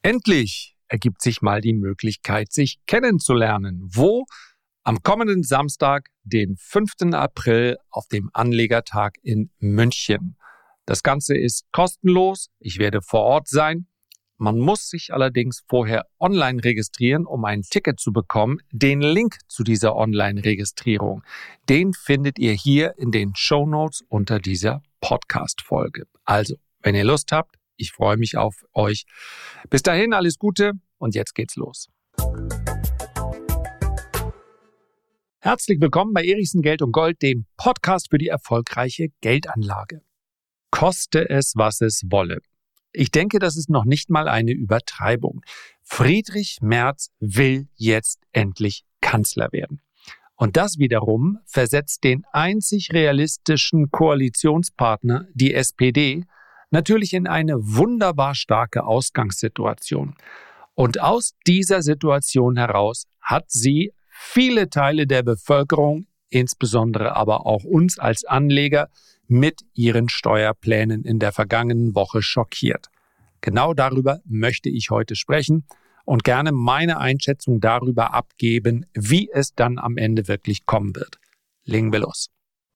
Endlich ergibt sich mal die Möglichkeit, sich kennenzulernen. Wo? Am kommenden Samstag, den 5. April, auf dem Anlegertag in München. Das Ganze ist kostenlos. Ich werde vor Ort sein. Man muss sich allerdings vorher online registrieren, um ein Ticket zu bekommen. Den Link zu dieser Online-Registrierung, den findet ihr hier in den Shownotes unter dieser Podcast-Folge. Also, wenn ihr Lust habt, ich freue mich auf euch. Bis dahin alles Gute und jetzt geht's los. Herzlich willkommen bei Erichsen Geld und Gold, dem Podcast für die erfolgreiche Geldanlage. Koste es, was es wolle. Ich denke, das ist noch nicht mal eine Übertreibung. Friedrich Merz will jetzt endlich Kanzler werden. Und das wiederum versetzt den einzig realistischen Koalitionspartner, die SPD, natürlich in eine wunderbar starke Ausgangssituation. Und aus dieser Situation heraus hat sie viele Teile der Bevölkerung, insbesondere aber auch uns als Anleger, mit ihren Steuerplänen in der vergangenen Woche schockiert. Genau darüber möchte ich heute sprechen und gerne meine Einschätzung darüber abgeben, wie es dann am Ende wirklich kommen wird. Legen wir los.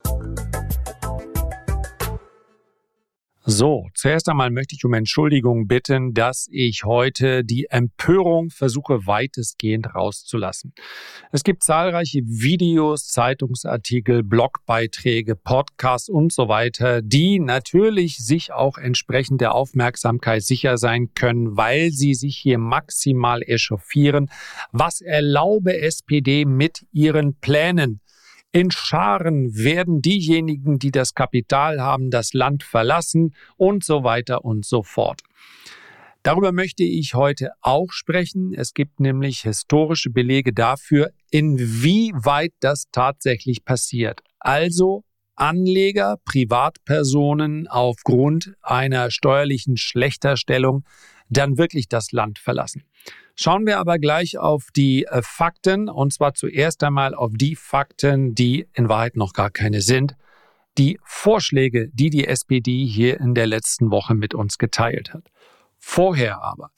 So, zuerst einmal möchte ich um Entschuldigung bitten, dass ich heute die Empörung versuche weitestgehend rauszulassen. Es gibt zahlreiche Videos, Zeitungsartikel, Blogbeiträge, Podcasts und so weiter, die natürlich sich auch entsprechend der Aufmerksamkeit sicher sein können, weil sie sich hier maximal echauffieren. Was erlaube SPD mit ihren Plänen? In Scharen werden diejenigen, die das Kapital haben, das Land verlassen und so weiter und so fort. Darüber möchte ich heute auch sprechen. Es gibt nämlich historische Belege dafür, inwieweit das tatsächlich passiert. Also Anleger, Privatpersonen aufgrund einer steuerlichen Schlechterstellung dann wirklich das Land verlassen. Schauen wir aber gleich auf die Fakten, und zwar zuerst einmal auf die Fakten, die in Wahrheit noch gar keine sind. Die Vorschläge, die die SPD hier in der letzten Woche mit uns geteilt hat. Vorher aber.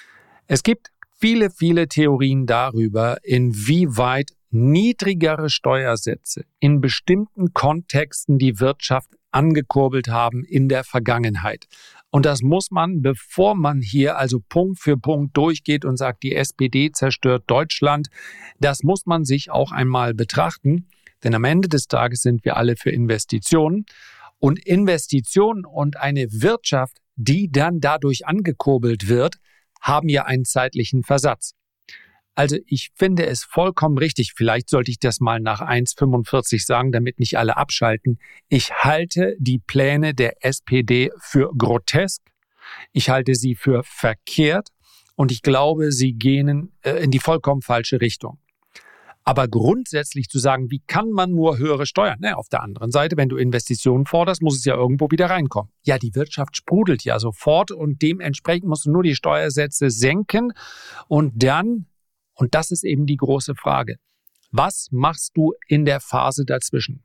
Es gibt viele, viele Theorien darüber, inwieweit niedrigere Steuersätze in bestimmten Kontexten die Wirtschaft angekurbelt haben in der Vergangenheit. Und das muss man, bevor man hier also Punkt für Punkt durchgeht und sagt, die SPD zerstört Deutschland, das muss man sich auch einmal betrachten. Denn am Ende des Tages sind wir alle für Investitionen. Und Investitionen und eine Wirtschaft, die dann dadurch angekurbelt wird, haben ja einen zeitlichen Versatz. Also ich finde es vollkommen richtig, vielleicht sollte ich das mal nach 1,45 sagen, damit nicht alle abschalten. Ich halte die Pläne der SPD für grotesk, ich halte sie für verkehrt und ich glaube, sie gehen in die vollkommen falsche Richtung. Aber grundsätzlich zu sagen, wie kann man nur höhere Steuern? Auf der anderen Seite, wenn du Investitionen forderst, muss es ja irgendwo wieder reinkommen. Ja, die Wirtschaft sprudelt ja sofort und dementsprechend musst du nur die Steuersätze senken und dann... Und das ist eben die große Frage. Was machst du in der Phase dazwischen?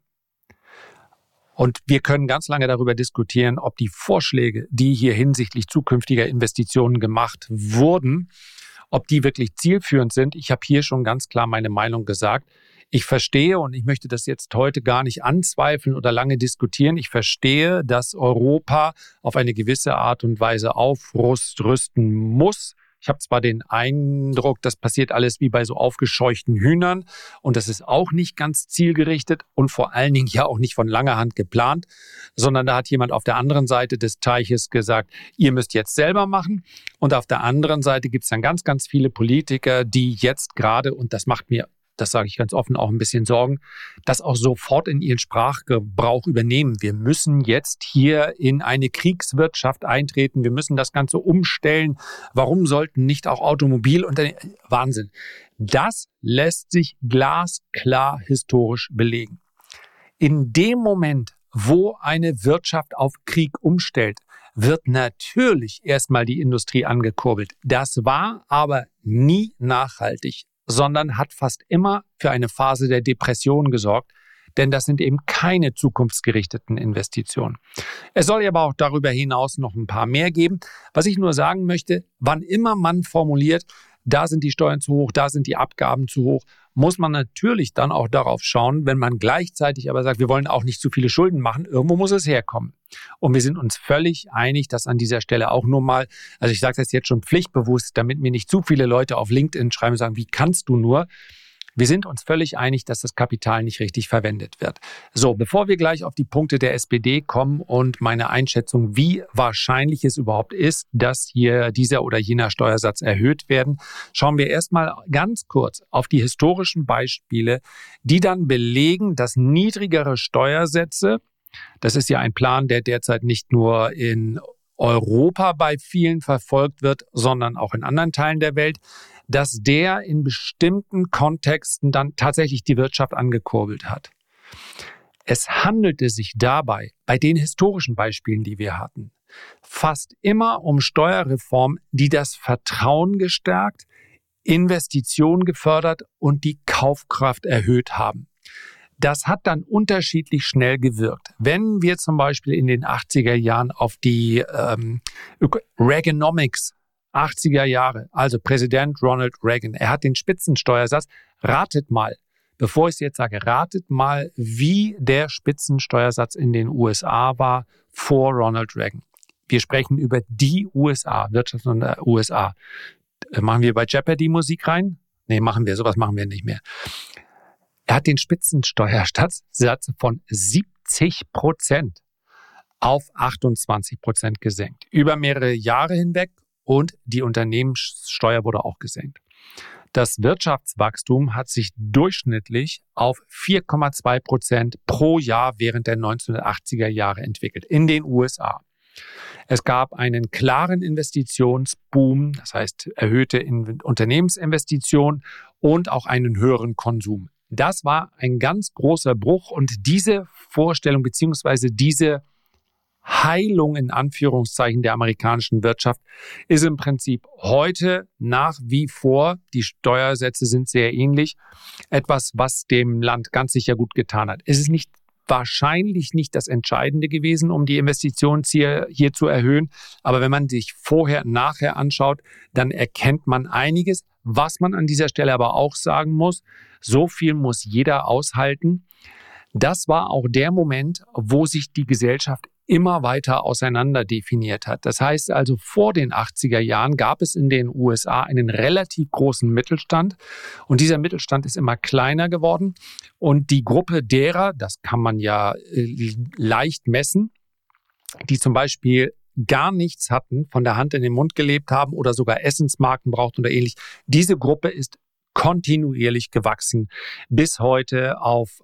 Und wir können ganz lange darüber diskutieren, ob die Vorschläge, die hier hinsichtlich zukünftiger Investitionen gemacht wurden, ob die wirklich zielführend sind. Ich habe hier schon ganz klar meine Meinung gesagt. Ich verstehe, und ich möchte das jetzt heute gar nicht anzweifeln oder lange diskutieren, ich verstehe, dass Europa auf eine gewisse Art und Weise aufrüsten muss. Ich habe zwar den Eindruck, das passiert alles wie bei so aufgescheuchten Hühnern und das ist auch nicht ganz zielgerichtet und vor allen Dingen ja auch nicht von langer Hand geplant, sondern da hat jemand auf der anderen Seite des Teiches gesagt, ihr müsst jetzt selber machen, und auf der anderen Seite gibt es dann ganz, ganz viele Politiker, die jetzt gerade, und das macht mir, das sage ich ganz offen, auch ein bisschen Sorgen, das auch sofort in ihren Sprachgebrauch übernehmen. Wir müssen jetzt hier in eine Kriegswirtschaft eintreten. Wir müssen das Ganze umstellen. Warum sollten nicht auch Automobilunternehmen? Wahnsinn. Das lässt sich glasklar historisch belegen. In dem Moment, wo eine Wirtschaft auf Krieg umstellt, wird natürlich erstmal die Industrie angekurbelt. Das war aber nie nachhaltig, sondern hat fast immer für eine Phase der Depression gesorgt. denn das sind eben keine zukunftsgerichteten Investitionen. Es soll aber auch darüber hinaus noch ein paar mehr geben. Was ich nur sagen möchte, wann immer man formuliert, da sind die Steuern zu hoch, da sind die Abgaben zu hoch, muss man natürlich dann auch darauf schauen, wenn man gleichzeitig aber sagt, wir wollen auch nicht zu viele Schulden machen, irgendwo muss es herkommen. Und wir sind uns völlig einig, dass an dieser Stelle auch nur mal, also ich sage das jetzt schon pflichtbewusst, damit mir nicht zu viele Leute auf LinkedIn schreiben und sagen, wie kannst du nur? Wir sind uns völlig einig, dass das Kapital nicht richtig verwendet wird. So, bevor wir gleich auf die Punkte der SPD kommen und meine Einschätzung, wie wahrscheinlich es überhaupt ist, dass hier dieser oder jener Steuersatz erhöht werden, schauen wir erstmal ganz kurz auf die historischen Beispiele, die dann belegen, dass niedrigere Steuersätze, das ist ja ein Plan, der derzeit nicht nur in Europa bei vielen verfolgt wird, sondern auch in anderen Teilen der Welt, dass der in bestimmten Kontexten dann tatsächlich die Wirtschaft angekurbelt hat. Es handelte sich dabei, bei den historischen Beispielen, die wir hatten, fast immer um Steuerreformen, die das Vertrauen gestärkt, Investitionen gefördert und die Kaufkraft erhöht haben. Das hat dann unterschiedlich schnell gewirkt. Wenn wir zum Beispiel in den 80er Jahren auf die Reaganomics 80er Jahre, also Präsident Ronald Reagan, er hat den Spitzensteuersatz, ratet mal, bevor ich es jetzt sage, ratet mal, wie der Spitzensteuersatz in den USA war vor Ronald Reagan. Wir sprechen über die USA, Wirtschaft in der USA. Machen wir bei Jeopardy Musik rein? Nee, sowas machen wir nicht mehr. Er hat den Spitzensteuersatz von 70% auf 28% gesenkt. Über mehrere Jahre hinweg. Und die Unternehmenssteuer wurde auch gesenkt. Das Wirtschaftswachstum hat sich durchschnittlich auf 4,2% pro Jahr während der 1980er Jahre entwickelt in den USA. Es gab einen klaren Investitionsboom, das heißt erhöhte Unternehmensinvestitionen und auch einen höheren Konsum. Das war ein ganz großer Bruch und diese Vorstellung bzw. diese Heilung in Anführungszeichen der amerikanischen Wirtschaft ist im Prinzip heute nach wie vor, die Steuersätze sind sehr ähnlich, etwas, was dem Land ganz sicher gut getan hat. Es ist wahrscheinlich nicht das Entscheidende gewesen, um die Investitionsziele hier zu erhöhen, aber wenn man sich vorher, nachher anschaut, dann erkennt man einiges. Was man an dieser Stelle aber auch sagen muss, so viel muss jeder aushalten. Das war auch der Moment, wo sich die Gesellschaft immer weiter auseinander definiert hat. Das heißt also, vor den 80er Jahren gab es in den USA einen relativ großen Mittelstand und dieser Mittelstand ist immer kleiner geworden und die Gruppe derer, das kann man ja leicht messen, die zum Beispiel gar nichts hatten, von der Hand in den Mund gelebt haben oder sogar Essensmarken brauchten oder ähnlich, diese Gruppe ist kontinuierlich gewachsen bis heute auf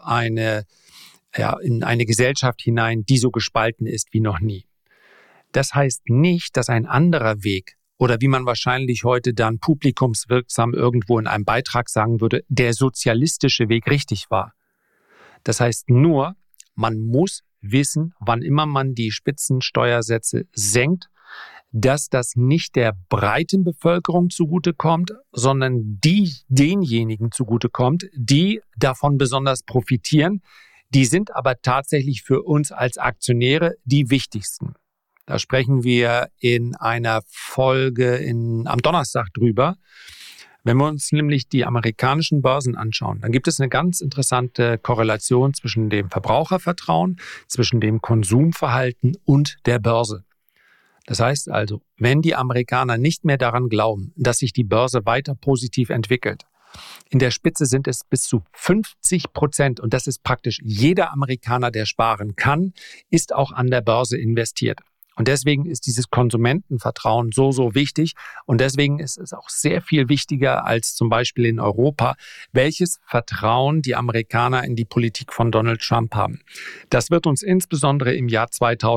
in eine Gesellschaft hinein, die so gespalten ist wie noch nie. Das heißt nicht, dass ein anderer Weg oder wie man wahrscheinlich heute dann publikumswirksam irgendwo in einem Beitrag sagen würde, der sozialistische Weg richtig war. Das heißt nur, man muss wissen, wann immer man die Spitzensteuersätze senkt, dass das nicht der breiten Bevölkerung zugutekommt, sondern denjenigen zugutekommt, die davon besonders profitieren. Die sind aber tatsächlich für uns als Aktionäre die wichtigsten. Da sprechen wir in einer Folge am Donnerstag drüber. Wenn wir uns nämlich die amerikanischen Börsen anschauen, dann gibt es eine ganz interessante Korrelation zwischen dem Verbrauchervertrauen, zwischen dem Konsumverhalten und der Börse. Das heißt also, wenn die Amerikaner nicht mehr daran glauben, dass sich die Börse weiter positiv entwickelt, in der Spitze sind es bis zu 50% und das ist praktisch jeder Amerikaner, der sparen kann, ist auch an der Börse investiert. Und deswegen ist dieses Konsumentenvertrauen so wichtig und deswegen ist es auch sehr viel wichtiger als zum Beispiel in Europa, welches Vertrauen die Amerikaner in die Politik von Donald Trump haben. Das wird uns insbesondere im Jahr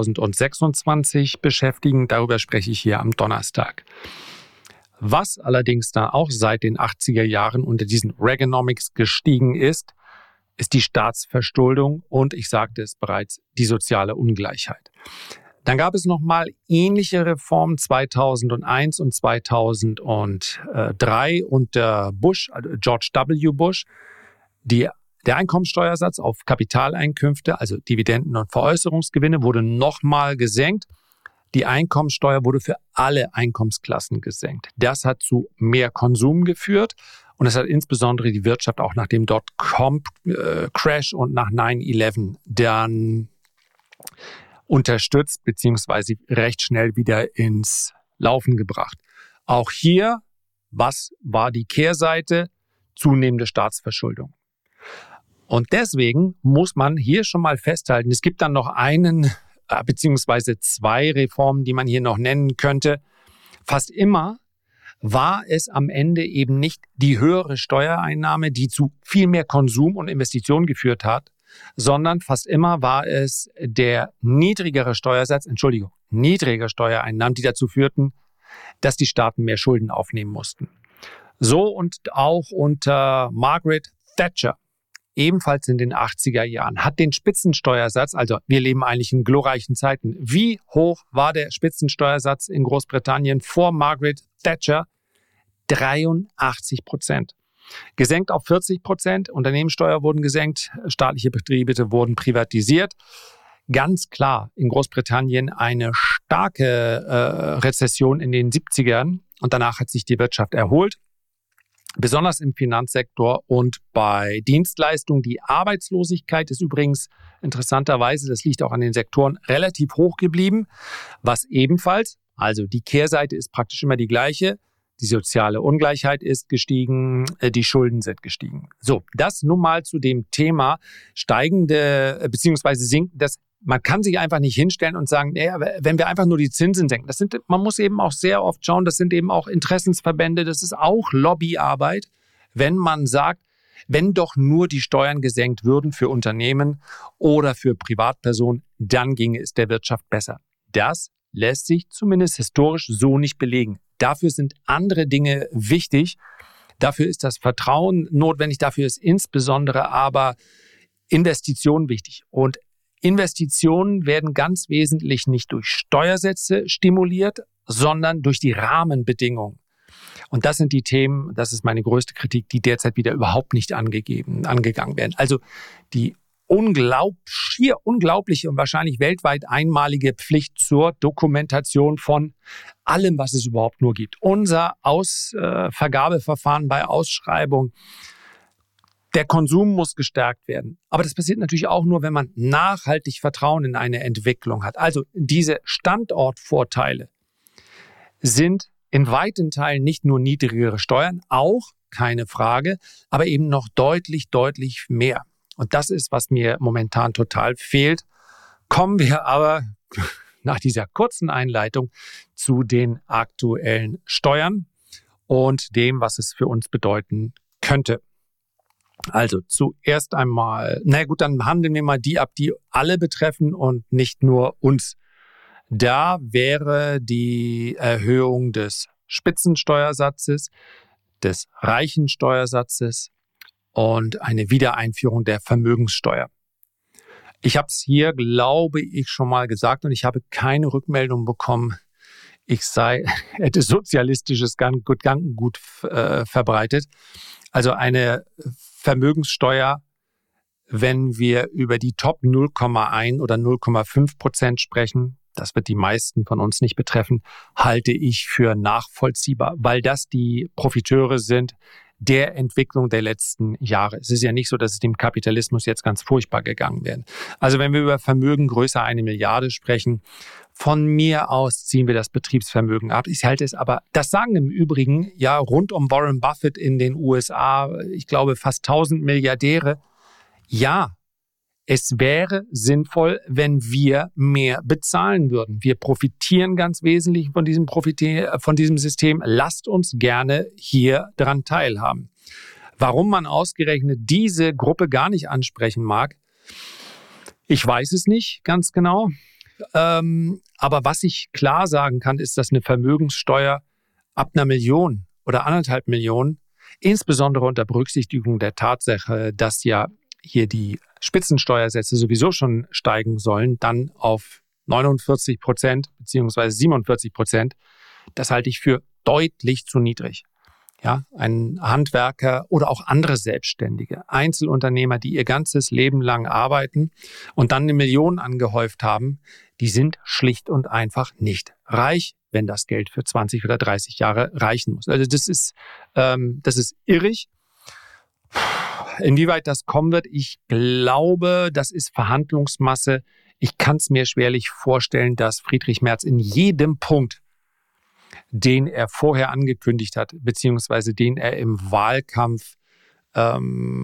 2026 beschäftigen, darüber spreche ich hier am Donnerstag. Was allerdings da auch seit den 80er Jahren unter diesen Reaganomics gestiegen ist die Staatsverschuldung und, ich sagte es bereits, die soziale Ungleichheit. Dann gab es nochmal ähnliche Reformen 2001 und 2003 unter George W. Bush, die Der Einkommensteuersatz auf Kapitaleinkünfte, also Dividenden und Veräußerungsgewinne, wurde nochmal gesenkt. Die Einkommensteuer wurde für alle Einkommensklassen gesenkt. Das hat zu mehr Konsum geführt und es hat insbesondere die Wirtschaft auch nach dem Dotcom-Crash und nach 9/11 dann unterstützt bzw. recht schnell wieder ins Laufen gebracht. Auch hier, was war die Kehrseite? Zunehmende Staatsverschuldung. Und deswegen muss man hier schon mal festhalten, es gibt dann noch einen beziehungsweise zwei Reformen, die man hier noch nennen könnte. Fast immer war es am Ende eben nicht die höhere Steuereinnahme, die zu viel mehr Konsum und Investitionen geführt hat, sondern fast immer war es der niedrigere Steuereinnahmen, die dazu führten, dass die Staaten mehr Schulden aufnehmen mussten. So und auch unter Margaret Thatcher, ebenfalls in den 80er Jahren, hat den Spitzensteuersatz, also wir leben eigentlich in glorreichen Zeiten. Wie hoch war der Spitzensteuersatz in Großbritannien vor Margaret Thatcher? 83%. Gesenkt auf 40%, Unternehmenssteuer wurden gesenkt, staatliche Betriebe wurden privatisiert. Ganz klar in Großbritannien eine starke Rezession in den 70ern und danach hat sich die Wirtschaft erholt. Besonders im Finanzsektor und bei Dienstleistungen. Die Arbeitslosigkeit ist übrigens interessanterweise, das liegt auch an den Sektoren, relativ hoch geblieben, was ebenfalls, also die Kehrseite ist praktisch immer die gleiche, die soziale Ungleichheit ist gestiegen, die Schulden sind gestiegen. So, das nun mal zu dem Thema steigende bzw. sinkende. Man kann sich einfach nicht hinstellen und sagen, naja, wenn wir einfach nur die Zinsen senken. Man muss eben auch sehr oft schauen, das sind eben auch Interessensverbände, das ist auch Lobbyarbeit, wenn man sagt, wenn doch nur die Steuern gesenkt würden für Unternehmen oder für Privatpersonen, dann ginge es der Wirtschaft besser. Das lässt sich zumindest historisch so nicht belegen. Dafür sind andere Dinge wichtig. Dafür ist das Vertrauen notwendig. Dafür ist insbesondere aber Investition wichtig. Und Investitionen werden ganz wesentlich nicht durch Steuersätze stimuliert, sondern durch die Rahmenbedingungen. Und das sind die Themen, das ist meine größte Kritik, die derzeit wieder überhaupt nicht angegangen werden. Also die schier unglaubliche und wahrscheinlich weltweit einmalige Pflicht zur Dokumentation von allem, was es überhaupt nur gibt. Unser Vergabeverfahren bei Ausschreibung, der Konsum muss gestärkt werden. Aber das passiert natürlich auch nur, wenn man nachhaltig Vertrauen in eine Entwicklung hat. Also diese Standortvorteile sind in weiten Teilen nicht nur niedrigere Steuern, auch, keine Frage, aber eben noch deutlich mehr. Und das ist, was mir momentan total fehlt. Kommen wir aber nach dieser kurzen Einleitung zu den aktuellen Steuern und dem, was es für uns bedeuten könnte. Also zuerst einmal, dann handeln wir mal die ab, die alle betreffen und nicht nur uns. Da wäre die Erhöhung des Spitzensteuersatzes, des Reichensteuersatzes und eine Wiedereinführung der Vermögenssteuer. Ich habe es hier, glaube ich, schon mal gesagt und ich habe keine Rückmeldung bekommen, ich hätte sozialistisches Gedankengut verbreitet. Also eine Vermögenssteuer, wenn wir über die Top 0,1 oder 0,5% sprechen, das wird die meisten von uns nicht betreffen, halte ich für nachvollziehbar, weil das die Profiteure sind der Entwicklung der letzten Jahre. Es ist ja nicht so, dass es dem Kapitalismus jetzt ganz furchtbar gegangen wäre. Also wenn wir über Vermögen größer 1 Milliarde sprechen, von mir aus ziehen wir das Betriebsvermögen ab. Ich halte es aber, das sagen im Übrigen ja rund um Warren Buffett in den USA, ich glaube fast 1000 Milliardäre. Ja, es wäre sinnvoll, wenn wir mehr bezahlen würden. Wir profitieren ganz wesentlich von diesem System. Lasst uns gerne hier daran teilhaben. Warum man ausgerechnet diese Gruppe gar nicht ansprechen mag, ich weiß es nicht ganz genau. Aber was ich klar sagen kann, ist, dass eine Vermögenssteuer ab 1 Million oder 1,5 Millionen, insbesondere unter Berücksichtigung der Tatsache, dass ja hier die Spitzensteuersätze sowieso schon steigen sollen, dann auf 49% bzw. 47%, das halte ich für deutlich zu niedrig. Ja, ein Handwerker oder auch andere Selbstständige, Einzelunternehmer, die ihr ganzes Leben lang arbeiten und dann eine Million angehäuft haben, die sind schlicht und einfach nicht reich, wenn das Geld für 20 oder 30 Jahre reichen muss. Also das ist irrig. Inwieweit das kommen wird, ich glaube, das ist Verhandlungsmasse. Ich kann es mir schwerlich vorstellen, dass Friedrich Merz in jedem Punkt, den er vorher angekündigt hat, beziehungsweise den er im Wahlkampf bei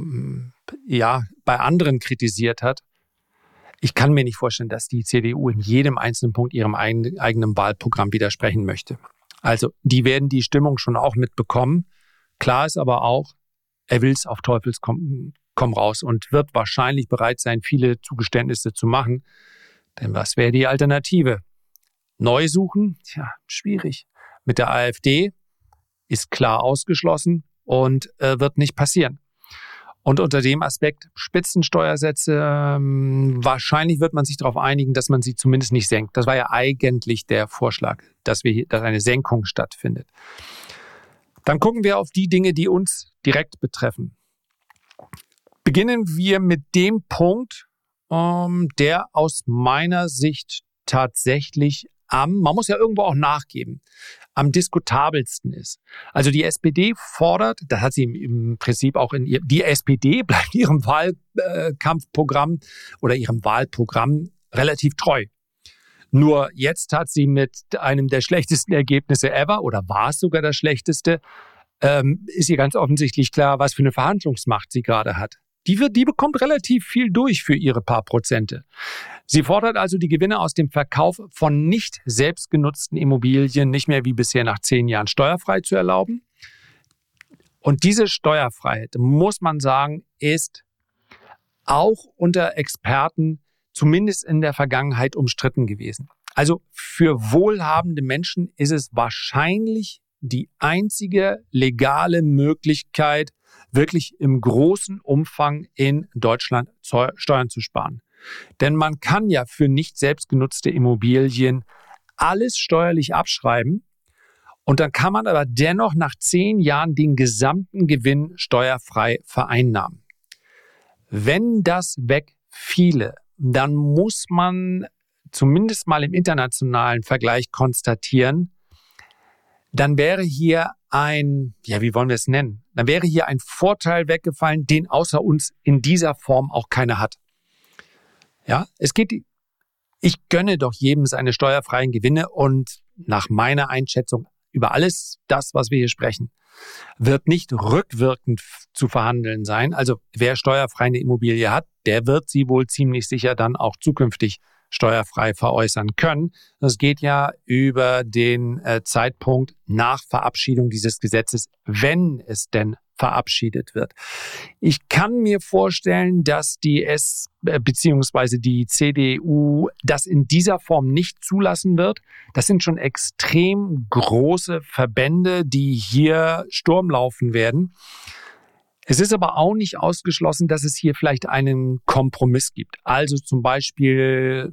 anderen kritisiert hat. Ich kann mir nicht vorstellen, dass die CDU in jedem einzelnen Punkt ihrem eigenen Wahlprogramm widersprechen möchte. Also die werden die Stimmung schon auch mitbekommen. Klar ist aber auch, er will es auf Teufels komm raus und wird wahrscheinlich bereit sein, viele Zugeständnisse zu machen. Denn was wäre die Alternative? Neu suchen? Tja, schwierig. Mit der AfD ist klar ausgeschlossen und wird nicht passieren. Und unter dem Aspekt Spitzensteuersätze, wahrscheinlich wird man sich darauf einigen, dass man sie zumindest nicht senkt. Das war ja eigentlich der Vorschlag, dass eine Senkung stattfindet. Dann gucken wir auf die Dinge, die uns direkt betreffen. Beginnen wir mit dem Punkt, der aus meiner Sicht tatsächlich man muss ja irgendwo auch nachgeben, am diskutabelsten ist. Also die SPD fordert, das hat sie im Prinzip auch die SPD bleibt ihrem Wahlkampfprogramm oder ihrem Wahlprogramm relativ treu. Nur jetzt hat sie mit einem der schlechtesten Ergebnisse ever, oder war es sogar das schlechteste, ist ihr ganz offensichtlich klar, was für eine Verhandlungsmacht sie gerade hat. Die bekommt relativ viel durch für ihre paar Prozente. Sie fordert also die Gewinne aus dem Verkauf von nicht selbstgenutzten Immobilien nicht mehr wie bisher nach 10 Jahren steuerfrei zu erlauben. Und diese Steuerfreiheit, muss man sagen, ist auch unter Experten zumindest in der Vergangenheit umstritten gewesen. Also für wohlhabende Menschen ist es wahrscheinlich die einzige legale Möglichkeit, wirklich im großen Umfang in Deutschland Steuern zu sparen. Denn man kann ja für nicht selbstgenutzte Immobilien alles steuerlich abschreiben und dann kann man aber dennoch nach 10 Jahren den gesamten Gewinn steuerfrei vereinnahmen. Wenn das wegfiele, dann muss man zumindest mal im internationalen Vergleich konstatieren, dann wäre hier dann wäre hier ein Vorteil weggefallen, den außer uns in dieser Form auch keiner hat. Ja, ich gönne doch jedem seine steuerfreien Gewinne und nach meiner Einschätzung über alles das, was wir hier sprechen, wird nicht rückwirkend zu verhandeln sein. Also wer steuerfrei eine Immobilie hat, der wird sie wohl ziemlich sicher dann auch zukünftig steuerfrei veräußern können. Das geht ja über den Zeitpunkt nach Verabschiedung dieses Gesetzes, wenn es denn verabschiedet wird. Ich kann mir vorstellen, dass die CDU das in dieser Form nicht zulassen wird. Das sind schon extrem große Verbände, die hier Sturm laufen werden. Es ist aber auch nicht ausgeschlossen, dass es hier vielleicht einen Kompromiss gibt. Also zum Beispiel,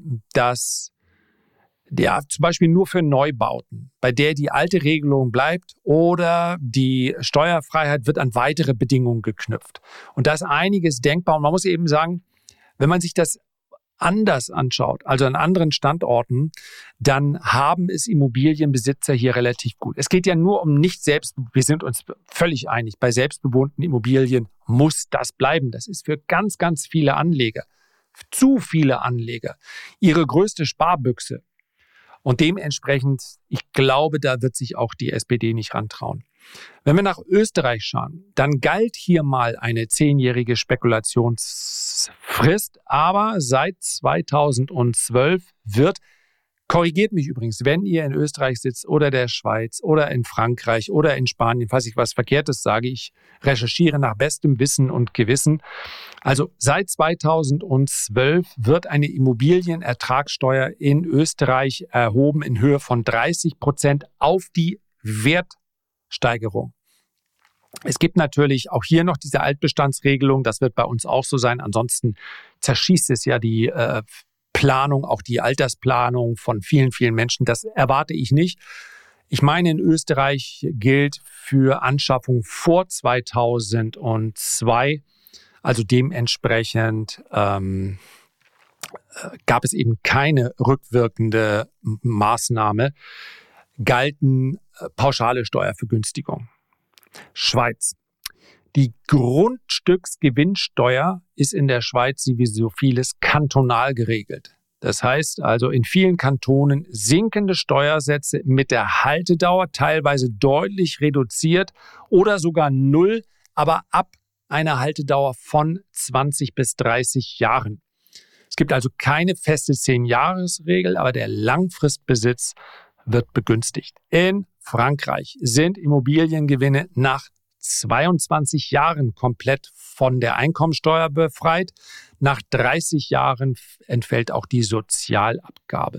zum Beispiel nur für Neubauten, bei der die alte Regelung bleibt oder die Steuerfreiheit wird an weitere Bedingungen geknüpft. Und da ist einiges denkbar. Und man muss eben sagen, wenn man sich das anders anschaut, also an anderen Standorten, dann haben es Immobilienbesitzer hier relativ gut. Es geht ja nur um wir sind uns völlig einig, bei selbstbewohnten Immobilien muss das bleiben. Das ist für ganz, ganz viele Anleger, zu viele Anleger, ihre größte Sparbüchse. Und dementsprechend, ich glaube, da wird sich auch die SPD nicht rantrauen. Wenn wir nach Österreich schauen, dann galt hier mal eine 10-jährige Spekulationsfrist, aber seit 2012 korrigiert mich übrigens, wenn ihr in Österreich sitzt oder der Schweiz oder in Frankreich oder in Spanien, falls ich was Verkehrtes sage, ich recherchiere nach bestem Wissen und Gewissen. Also seit 2012 wird eine Immobilienertragssteuer in Österreich erhoben in Höhe von 30% auf die Wertsteigerung. Es gibt natürlich auch hier noch diese Altbestandsregelung, das wird bei uns auch so sein. Ansonsten zerschießt es ja die Planung, auch die Altersplanung von vielen, vielen Menschen. Das erwarte ich nicht. Ich meine, in Österreich gilt für Anschaffung vor 2002, also dementsprechend gab es eben keine rückwirkende Maßnahme, galten pauschale Steuervergünstigungen. Schweiz. Die Grundstücksgewinnsteuer ist in der Schweiz wie so vieles kantonal geregelt. Das heißt also in vielen Kantonen sinkende Steuersätze mit der Haltedauer teilweise deutlich reduziert oder sogar null, aber ab einer Haltedauer von 20 bis 30 Jahren. Es gibt also keine feste 10-Jahres-Regel, aber der Langfristbesitz wird begünstigt. In Frankreich sind Immobiliengewinne nach 22 Jahren komplett von der Einkommensteuer befreit. Nach 30 Jahren entfällt auch die Sozialabgabe.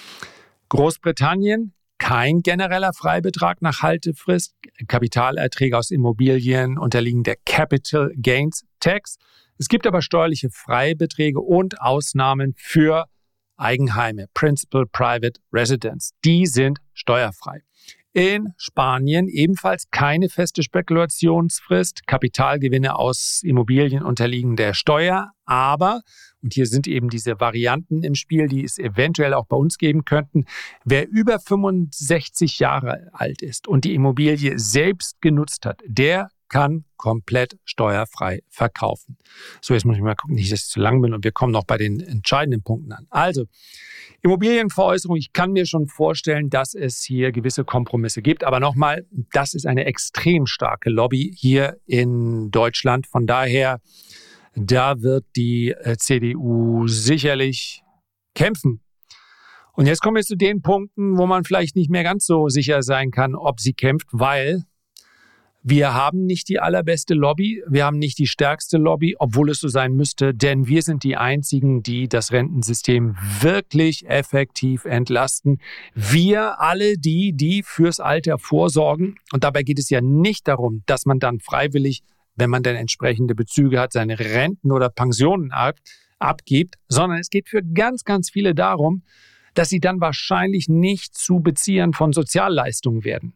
Großbritannien, kein genereller Freibetrag nach Haltefrist. Kapitalerträge aus Immobilien unterliegen der Capital Gains Tax. Es gibt aber steuerliche Freibeträge und Ausnahmen für Eigenheime, Principal Private Residence. Die sind steuerfrei. In Spanien ebenfalls keine feste Spekulationsfrist. Kapitalgewinne aus Immobilien unterliegen der Steuer. Aber, und hier sind eben diese Varianten im Spiel, die es eventuell auch bei uns geben könnten, wer über 65 Jahre alt ist und die Immobilie selbst genutzt hat, der kann komplett steuerfrei verkaufen. So, jetzt muss ich mal gucken, nicht, dass ich zu lang bin und wir kommen noch bei den entscheidenden Punkten an. Also, Immobilienveräußerung, ich kann mir schon vorstellen, dass es hier gewisse Kompromisse gibt. Aber nochmal, das ist eine extrem starke Lobby hier in Deutschland. Von daher, da wird die CDU sicherlich kämpfen. Und jetzt kommen wir zu den Punkten, wo man vielleicht nicht mehr ganz so sicher sein kann, ob sie kämpft, weil wir haben nicht die allerbeste Lobby, wir haben nicht die stärkste Lobby, obwohl es so sein müsste, denn wir sind die Einzigen, die das Rentensystem wirklich effektiv entlasten. Wir alle die fürs Alter vorsorgen. Und dabei geht es ja nicht darum, dass man dann freiwillig, wenn man dann entsprechende Bezüge hat, seine Renten oder Pensionen abgibt, sondern es geht für ganz, ganz viele darum, dass sie dann wahrscheinlich nicht zu Beziehern von Sozialleistungen werden.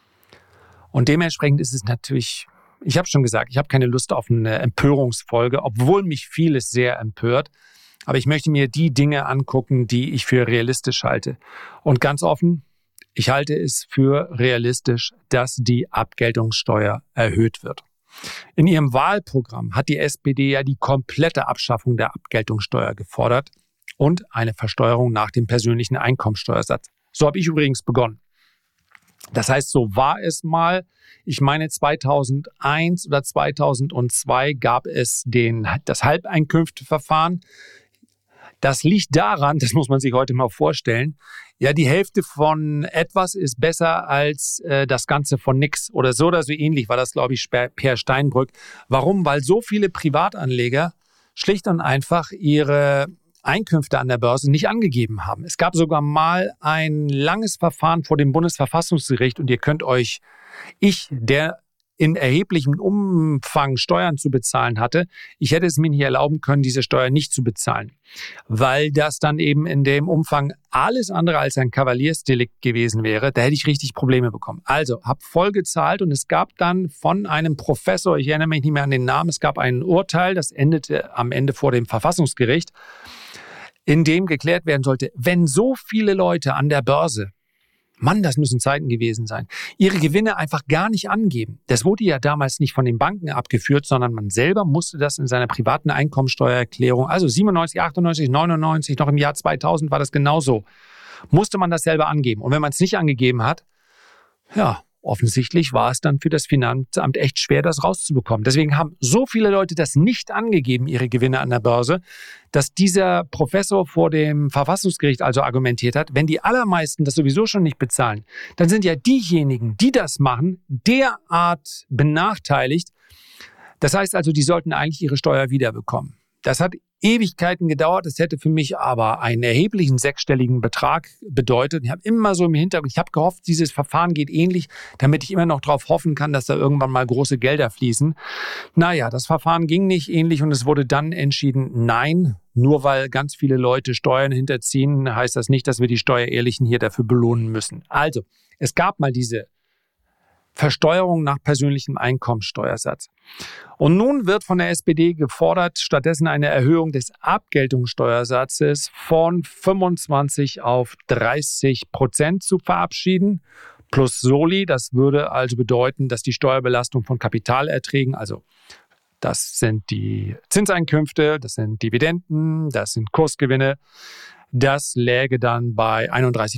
Und dementsprechend ist es natürlich, ich habe schon gesagt, ich habe keine Lust auf eine Empörungsfolge, obwohl mich vieles sehr empört. Aber ich möchte mir die Dinge angucken, die ich für realistisch halte. Und ganz offen, ich halte es für realistisch, dass die Abgeltungssteuer erhöht wird. In ihrem Wahlprogramm hat die SPD ja die komplette Abschaffung der Abgeltungssteuer gefordert und eine Versteuerung nach dem persönlichen Einkommensteuersatz. So habe ich übrigens begonnen. Das heißt, so war es mal. Ich meine, 2001 oder 2002 gab es das Halbeinkünfteverfahren. Das liegt daran, das muss man sich heute mal vorstellen, ja, die Hälfte von etwas ist besser als das Ganze von nix. Oder so ähnlich war das, glaube ich, Per Steinbrück. Warum? Weil so viele Privatanleger schlicht und einfach ihre Einkünfte an der Börse nicht angegeben haben. Es gab sogar mal ein langes Verfahren vor dem Bundesverfassungsgericht und ihr könnt euch, der in erheblichem Umfang Steuern zu bezahlen hatte, ich hätte es mir nicht erlauben können, diese Steuer nicht zu bezahlen, weil das dann eben in dem Umfang alles andere als ein Kavaliersdelikt gewesen wäre. Da hätte ich richtig Probleme bekommen. Also, habe voll gezahlt und es gab dann von einem Professor, ich erinnere mich nicht mehr an den Namen, es gab ein Urteil, das endete am Ende vor dem Verfassungsgericht, in dem geklärt werden sollte, wenn so viele Leute an der Börse, Mann, das müssen Zeiten gewesen sein, ihre Gewinne einfach gar nicht angeben. Das wurde ja damals nicht von den Banken abgeführt, sondern man selber musste das in seiner privaten Einkommensteuererklärung, also 97, 98, 99, noch im Jahr 2000 war das genauso, musste man das selber angeben. Und wenn man es nicht angegeben hat, ja, offensichtlich war es dann für das Finanzamt echt schwer, das rauszubekommen. Deswegen haben so viele Leute das nicht angegeben, ihre Gewinne an der Börse, dass dieser Professor vor dem Verfassungsgericht also argumentiert hat, wenn die allermeisten das sowieso schon nicht bezahlen, dann sind ja diejenigen, die das machen, derart benachteiligt. Das heißt also, die sollten eigentlich ihre Steuer wiederbekommen. Das hat Ewigkeiten gedauert. Das hätte für mich aber einen erheblichen sechsstelligen Betrag bedeutet. Ich habe immer so im Hintergrund, ich habe gehofft, dieses Verfahren geht ähnlich, damit ich immer noch darauf hoffen kann, dass da irgendwann mal große Gelder fließen. Naja, das Verfahren ging nicht ähnlich und es wurde dann entschieden, nein, nur weil ganz viele Leute Steuern hinterziehen, heißt das nicht, dass wir die Steuerehrlichen hier dafür belohnen müssen. Also, Es gab mal diese Versteuerung nach persönlichem Einkommensteuersatz. Und nun wird von der SPD gefordert, stattdessen eine Erhöhung des Abgeltungssteuersatzes von 25 auf 30% zu verabschieden. Plus Soli, das würde also bedeuten, dass die Steuerbelastung von Kapitalerträgen, also das sind die Zinseinkünfte, das sind Dividenden, das sind Kursgewinne, das läge dann bei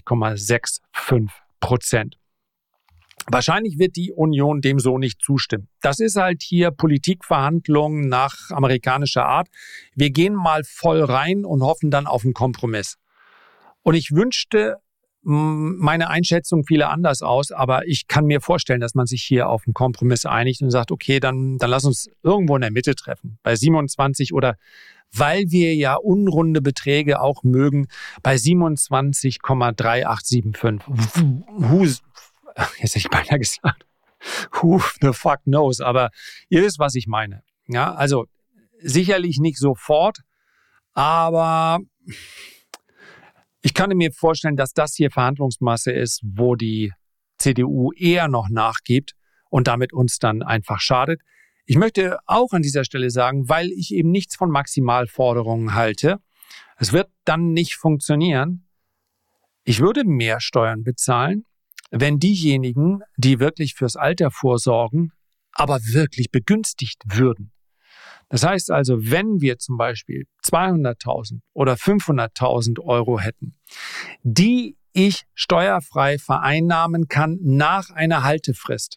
31,65%. Wahrscheinlich wird die Union dem so nicht zustimmen. Das ist halt hier Politikverhandlungen nach amerikanischer Art. Wir gehen mal voll rein und hoffen dann auf einen Kompromiss. Und ich wünschte, meine Einschätzung fiele anders aus, aber ich kann mir vorstellen, dass man sich hier auf einen Kompromiss einigt und sagt, okay, dann lass uns irgendwo in der Mitte treffen. Bei 27 oder, weil wir ja unrunde Beträge auch mögen, bei 27,3875. Jetzt hätte ich beinahe gesagt, who the fuck knows, aber ihr wisst, was ich meine. Ja, also sicherlich nicht sofort, aber ich kann mir vorstellen, dass das hier Verhandlungsmasse ist, wo die CDU eher noch nachgibt und damit uns dann einfach schadet. Ich möchte auch an dieser Stelle sagen, weil ich eben nichts von Maximalforderungen halte, es wird dann nicht funktionieren. Ich würde mehr Steuern bezahlen, wenn diejenigen, die wirklich fürs Alter vorsorgen, aber wirklich begünstigt würden. Das heißt also, wenn wir zum Beispiel 200.000 oder 500.000 Euro hätten, die ich steuerfrei vereinnahmen kann nach einer Haltefrist,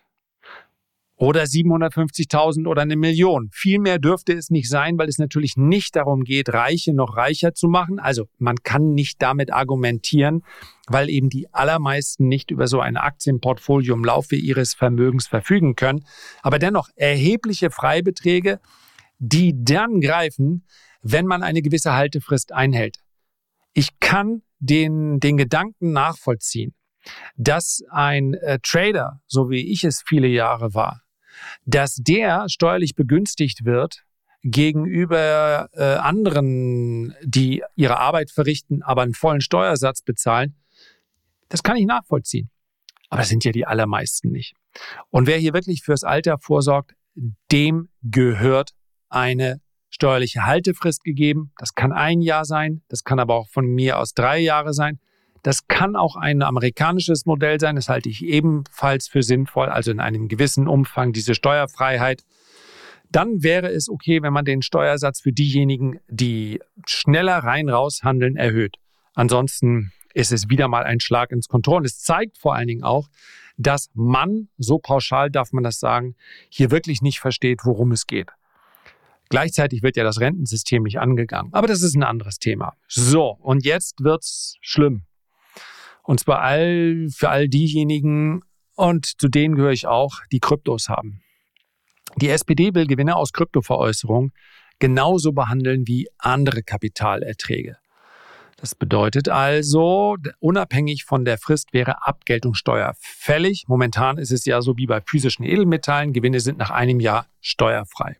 oder 750.000 oder 1 Million. Viel mehr dürfte es nicht sein, weil es natürlich nicht darum geht, Reiche noch reicher zu machen. Also man kann nicht damit argumentieren, weil eben die allermeisten nicht über so ein Aktienportfolio im Laufe ihres Vermögens verfügen können. Aber dennoch erhebliche Freibeträge, die dann greifen, wenn man eine gewisse Haltefrist einhält. Ich kann den Gedanken nachvollziehen, dass ein Trader, so wie ich es viele Jahre war, dass der steuerlich begünstigt wird gegenüber anderen, die ihre Arbeit verrichten, aber einen vollen Steuersatz bezahlen. Das kann ich nachvollziehen. Aber das sind ja die allermeisten nicht. Und wer hier wirklich fürs Alter vorsorgt, dem gehört eine steuerliche Haltefrist gegeben. Das kann 1 Jahr sein, das kann aber auch von mir aus 3 Jahre sein. Das kann auch ein amerikanisches Modell sein, das halte ich ebenfalls für sinnvoll, also in einem gewissen Umfang diese Steuerfreiheit. Dann wäre es okay, wenn man den Steuersatz für diejenigen, die schneller rein-raus handeln, erhöht. Ansonsten ist es wieder mal ein Schlag ins Kontor. Und es zeigt vor allen Dingen auch, dass man, so pauschal darf man das sagen, hier wirklich nicht versteht, worum es geht. Gleichzeitig wird ja das Rentensystem nicht angegangen. Aber das ist ein anderes Thema. So, und jetzt wird's schlimm. Und zwar für all diejenigen, und zu denen gehöre ich auch, die Kryptos haben. Die SPD will Gewinne aus Kryptoveräußerung genauso behandeln wie andere Kapitalerträge. Das bedeutet also, unabhängig von der Frist wäre Abgeltungssteuer fällig. Momentan ist es ja so wie bei physischen Edelmetallen, Gewinne sind nach 1 Jahr steuerfrei.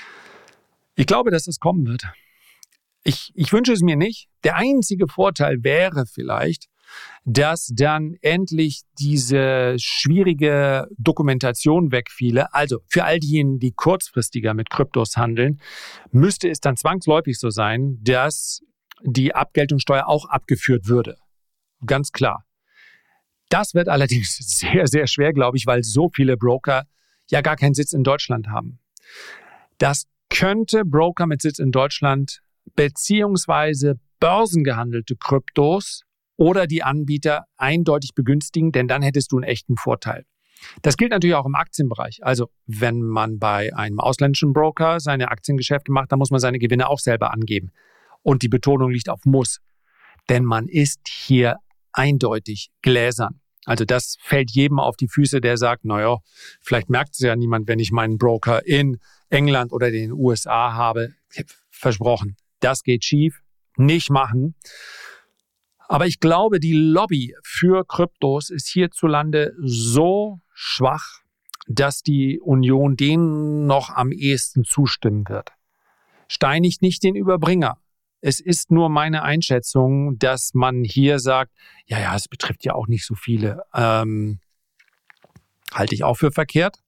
Ich glaube, dass es kommen wird. Ich wünsche es mir nicht. Der einzige Vorteil wäre vielleicht, dass dann endlich diese schwierige Dokumentation wegfiele. Also für all diejenigen, die kurzfristiger mit Kryptos handeln, müsste es dann zwangsläufig so sein, dass die Abgeltungssteuer auch abgeführt würde. Ganz klar. Das wird allerdings sehr, sehr schwer, glaube ich, weil so viele Broker ja gar keinen Sitz in Deutschland haben. Das könnte Broker mit Sitz in Deutschland beziehungsweise börsengehandelte Kryptos oder die Anbieter eindeutig begünstigen, denn dann hättest du einen echten Vorteil. Das gilt natürlich auch im Aktienbereich. Also wenn man bei einem ausländischen Broker seine Aktiengeschäfte macht, dann muss man seine Gewinne auch selber angeben. Und die Betonung liegt auf muss. Denn man ist hier eindeutig gläsern. Also das fällt jedem auf die Füße, der sagt, naja, vielleicht merkt es ja niemand, wenn ich meinen Broker in England oder den USA habe. Versprochen, das geht schief, nicht machen. Aber ich glaube, die Lobby für Kryptos ist hierzulande so schwach, dass die Union denen noch am ehesten zustimmen wird. Steinigt nicht den Überbringer. es ist nur meine Einschätzung, dass man hier sagt, ja, es betrifft ja auch nicht so viele. Halte ich auch für verkehrt.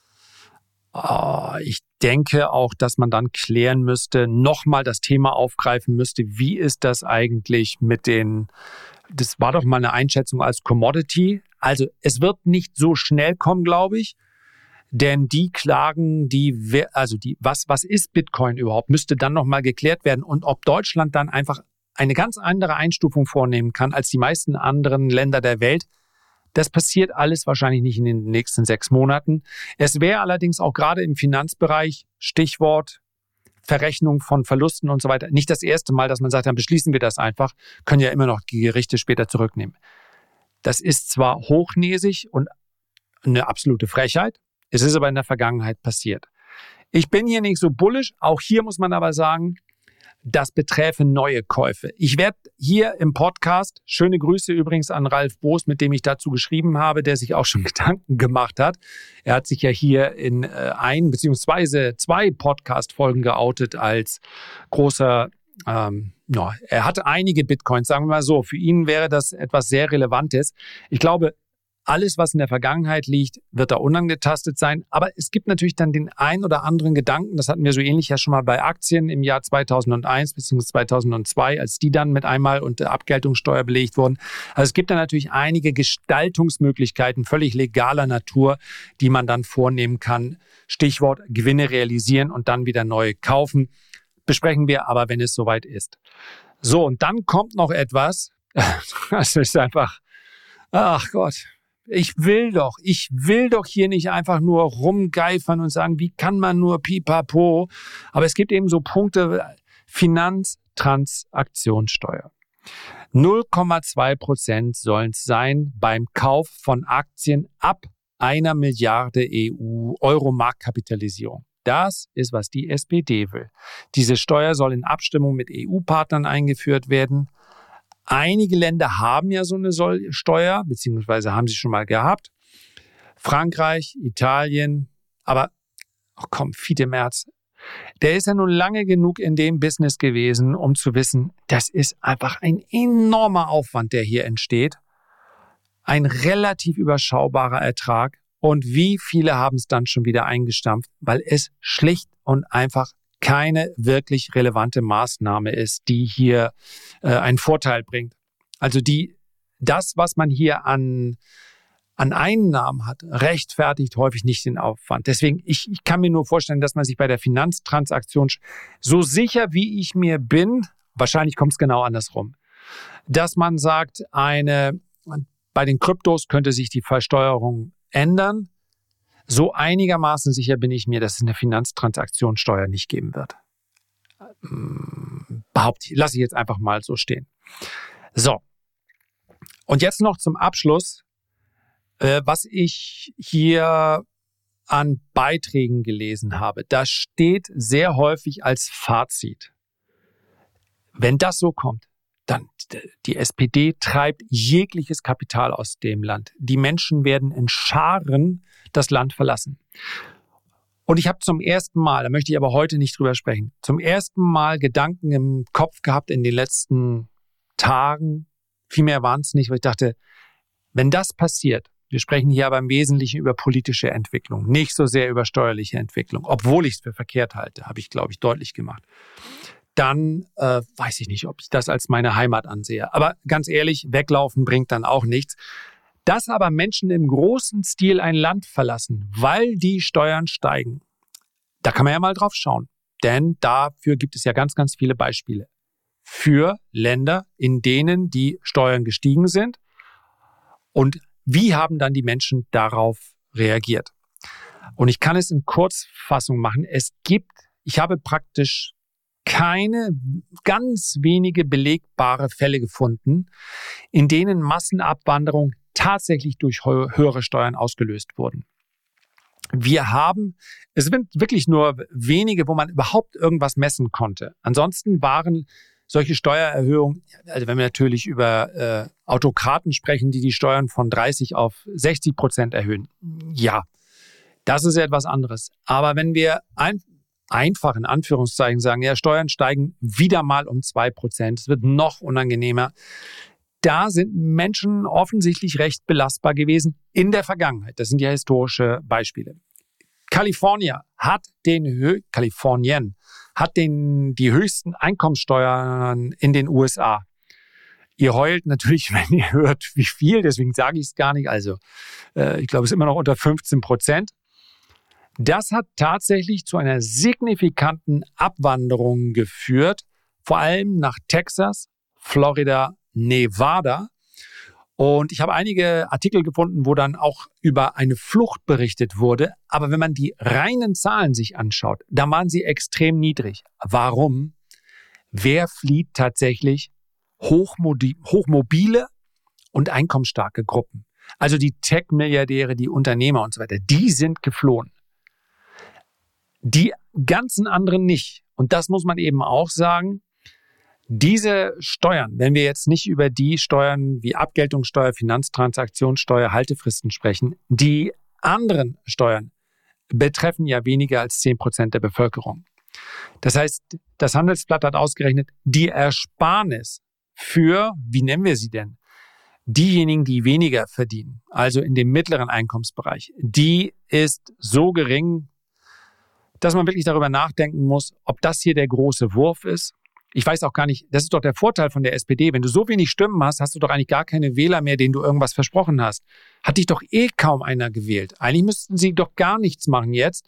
Ich denke auch, dass man dann klären müsste, nochmal das Thema aufgreifen müsste, wie ist das eigentlich das war doch mal eine Einschätzung als Commodity. Also es wird nicht so schnell kommen, glaube ich, denn die Klagen, was ist Bitcoin überhaupt, müsste dann nochmal geklärt werden und ob Deutschland dann einfach eine ganz andere Einstufung vornehmen kann als die meisten anderen Länder der Welt. Das passiert alles wahrscheinlich nicht in den nächsten 6 Monaten. Es wäre allerdings auch gerade im Finanzbereich, Stichwort Verrechnung von Verlusten und so weiter, nicht das erste Mal, dass man sagt, dann beschließen wir das einfach, können ja immer noch die Gerichte später zurücknehmen. Das ist zwar hochnäsig und eine absolute Frechheit, es ist aber in der Vergangenheit passiert. Ich bin hier nicht so bullisch, auch hier muss man aber sagen, das beträfe neue Käufe. Ich werde hier im Podcast, schöne Grüße übrigens an Ralf Boos, mit dem ich dazu geschrieben habe, der sich auch schon Gedanken gemacht hat. Er hat sich ja hier in 1 bzw. 2 Podcast-Folgen geoutet als großer, er hatte einige Bitcoins, sagen wir mal so. Für ihn wäre das etwas sehr Relevantes. Ich glaube, alles, was in der Vergangenheit liegt, wird da unangetastet sein. Aber es gibt natürlich dann den ein oder anderen Gedanken, das hatten wir so ähnlich ja schon mal bei Aktien im Jahr 2001 bzw. 2002, als die dann mit einmal unter Abgeltungssteuer belegt wurden. Also es gibt da natürlich einige Gestaltungsmöglichkeiten völlig legaler Natur, die man dann vornehmen kann. Stichwort Gewinne realisieren und dann wieder neu kaufen. Besprechen wir aber, wenn es soweit ist. So, und dann kommt noch etwas, das ist einfach, ach Gott. Ich will doch hier nicht einfach nur rumgeifern und sagen, wie kann man nur pipapo. Aber es gibt eben so Punkte, Finanztransaktionssteuer. 0,2% sollen es sein beim Kauf von Aktien ab 1 Milliarde Euro Marktkapitalisierung. Das ist, was die SPD will. Diese Steuer soll in Abstimmung mit EU-Partnern eingeführt werden. Einige Länder haben ja so eine Steuer, beziehungsweise haben sie schon mal gehabt. Frankreich, Italien, aber, Fiete Merz, der ist ja nun lange genug in dem Business gewesen, um zu wissen, das ist einfach ein enormer Aufwand, der hier entsteht. Ein relativ überschaubarer Ertrag. Und wie viele haben es dann schon wieder eingestampft, weil es schlicht und einfach keine wirklich relevante Maßnahme ist, die hier einen Vorteil bringt. Also das, was man hier an Einnahmen hat, rechtfertigt häufig nicht den Aufwand. Deswegen, ich kann mir nur vorstellen, dass man sich bei der Finanztransaktion, so sicher wie ich mir bin, wahrscheinlich kommt es genau andersrum, dass man sagt, bei den Kryptos könnte sich die Versteuerung ändern. So einigermaßen sicher bin ich mir, dass es eine Finanztransaktionssteuer nicht geben wird. Lasse ich jetzt einfach mal so stehen. So. Und jetzt noch zum Abschluss, was ich hier an Beiträgen gelesen habe. Da steht sehr häufig als Fazit, wenn das so kommt, dann die SPD treibt jegliches Kapital aus dem Land. Die Menschen werden in Scharen das Land verlassen. Und ich habe zum ersten Mal, da möchte ich aber heute nicht drüber sprechen, zum ersten Mal Gedanken im Kopf gehabt in den letzten Tagen. Viel mehr waren es nicht, weil ich dachte, wenn das passiert, wir sprechen hier aber im Wesentlichen über politische Entwicklung, nicht so sehr über steuerliche Entwicklung, obwohl ich es für verkehrt halte, habe ich, glaube ich, deutlich gemacht. Dann weiß ich nicht, ob ich das als meine Heimat ansehe. Aber ganz ehrlich, weglaufen bringt dann auch nichts. Dass aber Menschen im großen Stil ein Land verlassen, weil die Steuern steigen, da kann man ja mal drauf schauen. Denn dafür gibt es ja ganz, ganz viele Beispiele. Für Länder, in denen die Steuern gestiegen sind. Und wie haben dann die Menschen darauf reagiert? Und ich kann es in Kurzfassung machen. Ich habe praktisch keine ganz wenige belegbare Fälle gefunden, in denen Massenabwanderung tatsächlich durch höhere Steuern ausgelöst wurden. Es sind wirklich nur wenige, wo man überhaupt irgendwas messen konnte. Ansonsten waren solche Steuererhöhungen, also wenn wir natürlich über Autokraten sprechen, die Steuern von 30% auf 60% erhöhen, ja, das ist etwas anderes. Aber wenn wir einfach in Anführungszeichen sagen, ja, Steuern steigen wieder mal um 2%. Es wird noch unangenehmer. Da sind Menschen offensichtlich recht belastbar gewesen in der Vergangenheit. Das sind ja historische Beispiele. Kalifornien hat die höchsten Einkommenssteuern in den USA. Ihr heult natürlich, wenn ihr hört, wie viel, deswegen sage ich es gar nicht. Also ich glaube, es ist immer noch unter 15%. Das hat tatsächlich zu einer signifikanten Abwanderung geführt, vor allem nach Texas, Florida, Nevada. Und ich habe einige Artikel gefunden, wo dann auch über eine Flucht berichtet wurde. Aber wenn man die reinen Zahlen sich anschaut, dann waren sie extrem niedrig. Warum? Wer flieht tatsächlich? Hochmobile und einkommensstarke Gruppen. Also die Tech-Milliardäre, die Unternehmer und so weiter, die sind geflohen. Die ganzen anderen nicht. Und das muss man eben auch sagen. Diese Steuern, wenn wir jetzt nicht über die Steuern wie Abgeltungssteuer, Finanztransaktionssteuer, Haltefristen sprechen, die anderen Steuern betreffen ja weniger als 10% der Bevölkerung. Das heißt, das Handelsblatt hat ausgerechnet, die Ersparnis für, wie nennen wir sie denn, diejenigen, die weniger verdienen, also in dem mittleren Einkommensbereich, die ist so gering, dass man wirklich darüber nachdenken muss, ob das hier der große Wurf ist. Ich weiß auch gar nicht, das ist doch der Vorteil von der SPD. Wenn du so wenig Stimmen hast, hast du doch eigentlich gar keine Wähler mehr, denen du irgendwas versprochen hast. Hat dich doch kaum einer gewählt. Eigentlich müssten sie doch gar nichts machen jetzt,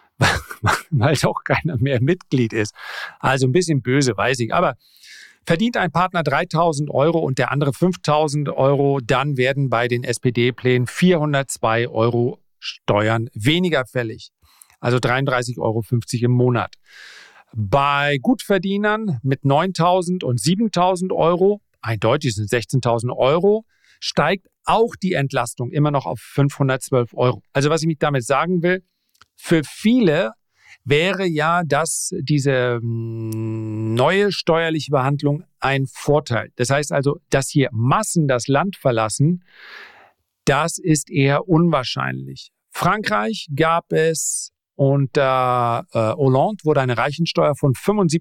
weil doch keiner mehr Mitglied ist. Also ein bisschen böse, weiß ich. Aber verdient ein Partner 3.000 € und der andere 5.000 €, dann werden bei den SPD-Plänen 402 € Steuern weniger fällig. Also 33,50 € im Monat. Bei Gutverdienern mit 9.000 und 7.000 €, eindeutig sind 16.000 €, steigt auch die Entlastung immer noch auf 512 €. Also was ich mit damit sagen will, für viele wäre ja diese neue steuerliche Behandlung ein Vorteil. Das heißt also, dass hier Massen das Land verlassen, das ist eher unwahrscheinlich. Frankreich gab es unter Hollande wurde eine Reichensteuer von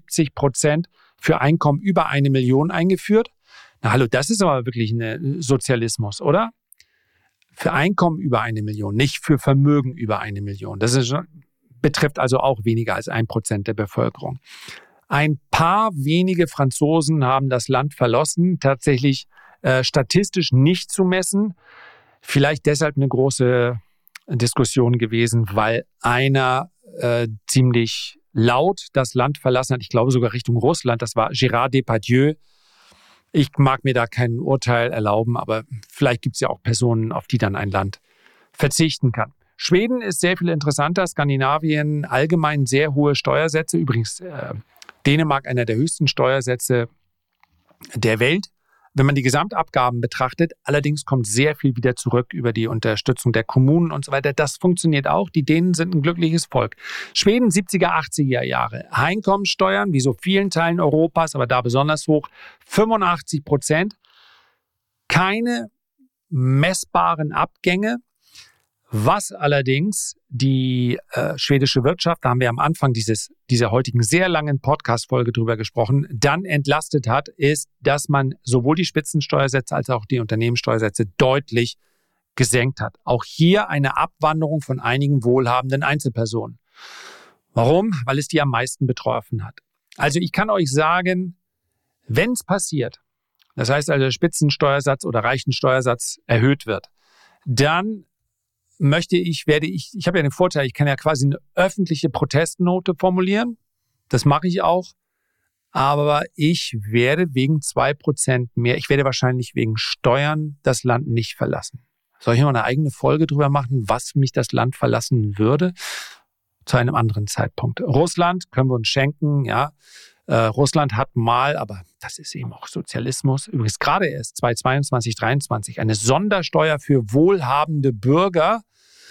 75% für Einkommen über 1 Million eingeführt. Na hallo, das ist aber wirklich ein Sozialismus, oder? Für Einkommen über 1 Million, nicht für Vermögen über 1 Million. Das betrifft also auch weniger als 1% der Bevölkerung. Ein paar wenige Franzosen haben das Land verlassen, tatsächlich statistisch nicht zu messen. Vielleicht deshalb eine große Diskussion gewesen, weil einer ziemlich laut das Land verlassen hat. Ich glaube sogar Richtung Russland. Das war Gérard Depardieu. Ich mag mir da kein Urteil erlauben, aber vielleicht gibt es ja auch Personen, auf die dann ein Land verzichten kann. Schweden ist sehr viel interessanter. Skandinavien allgemein sehr hohe Steuersätze. Übrigens Dänemark einer der höchsten Steuersätze der Welt. Wenn man die Gesamtabgaben betrachtet, allerdings kommt sehr viel wieder zurück über die Unterstützung der Kommunen und so weiter. Das funktioniert auch. Die Dänen sind ein glückliches Volk. Schweden, 70er, 80er Jahre. Einkommensteuern, wie so vielen Teilen Europas, aber da besonders hoch, 85%. Keine messbaren Abgänge. Was allerdings die schwedische Wirtschaft, da haben wir am Anfang dieser heutigen sehr langen Podcast-Folge drüber gesprochen, dann entlastet hat, ist, dass man sowohl die Spitzensteuersätze als auch die Unternehmenssteuersätze deutlich gesenkt hat. Auch hier eine Abwanderung von einigen wohlhabenden Einzelpersonen. Warum? Weil es die am meisten betroffen hat. Also ich kann euch sagen, wenn es passiert, das heißt also der Spitzensteuersatz oder Reichensteuersatz erhöht wird, dann ich habe ja den Vorteil, ich kann ja quasi eine öffentliche Protestnote formulieren. Das mache ich auch. Aber ich werde wegen 2% mehr, ich werde wahrscheinlich wegen Steuern das Land nicht verlassen. Soll ich mal eine eigene Folge drüber machen, was mich das Land verlassen würde? Zu einem anderen Zeitpunkt. Russland können wir uns schenken, ja. Russland hat mal, aber das ist eben auch Sozialismus, übrigens gerade erst 2022, 2023, eine Sondersteuer für wohlhabende Bürger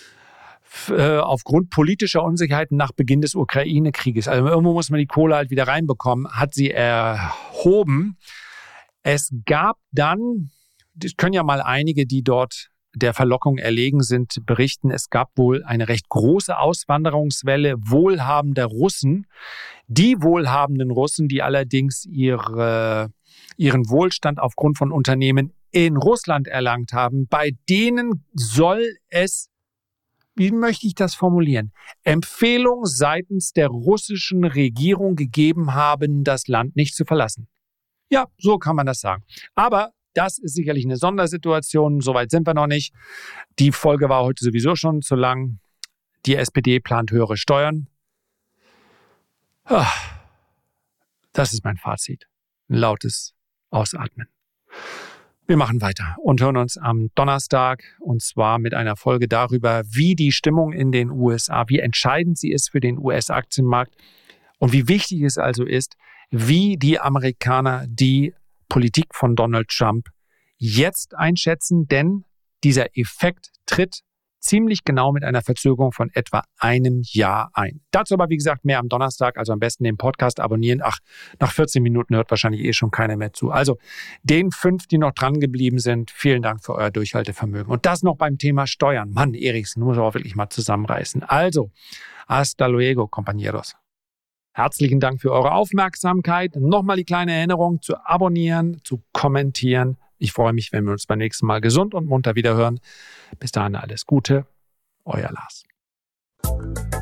aufgrund politischer Unsicherheiten nach Beginn des Ukraine-Krieges. Also irgendwo muss man die Kohle halt wieder reinbekommen, hat sie erhoben. Es gab dann, das können ja mal einige, die dort der Verlockung erlegen sind, berichten, es gab wohl eine recht große Auswanderungswelle wohlhabender Russen. Die wohlhabenden Russen, die allerdings ihren Wohlstand aufgrund von Unternehmen in Russland erlangt haben, bei denen soll es, wie möchte ich das formulieren, Empfehlung seitens der russischen Regierung gegeben haben, das Land nicht zu verlassen. Ja, so kann man das sagen. Aber das ist sicherlich eine Sondersituation, soweit sind wir noch nicht. Die Folge war heute sowieso schon zu lang. Die SPD plant höhere Steuern. Das ist mein Fazit. Ein lautes Ausatmen. Wir machen weiter und hören uns am Donnerstag, und zwar mit einer Folge darüber, wie die Stimmung in den USA, wie entscheidend sie ist für den US-Aktienmarkt und wie wichtig es also ist, wie die Amerikaner die Politik von Donald Trump jetzt einschätzen, denn dieser Effekt tritt ziemlich genau mit einer Verzögerung von etwa einem Jahr ein. Dazu aber, wie gesagt, mehr am Donnerstag, also am besten den Podcast abonnieren. Nach 14 Minuten hört wahrscheinlich schon keiner mehr zu. Also den 5, die noch dran geblieben sind, vielen Dank für euer Durchhaltevermögen. Und das noch beim Thema Steuern. Mann, Erichsen, muss auch wirklich mal zusammenreißen. Also, hasta luego, compañeros. Herzlichen Dank für eure Aufmerksamkeit. Nochmal die kleine Erinnerung zu abonnieren, zu kommentieren. Ich freue mich, wenn wir uns beim nächsten Mal gesund und munter wiederhören. Bis dahin alles Gute, euer Lars.